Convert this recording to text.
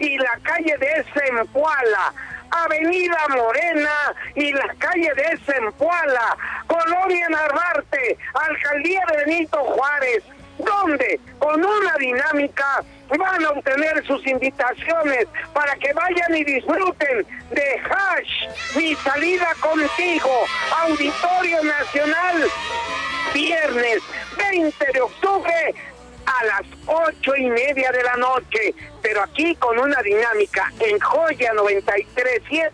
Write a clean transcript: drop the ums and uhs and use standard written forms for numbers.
y la calle de Zempoala, Avenida Morena y la calle de Zempoala, Colonia Narvarte, Alcaldía de Benito Juárez, donde con una dinámica van a obtener sus invitaciones para que vayan y disfruten de Mi Salida Contigo, Auditorio Nacional, viernes 20 de octubre a las 8:30 de la noche, pero aquí con una dinámica en Joya 93.7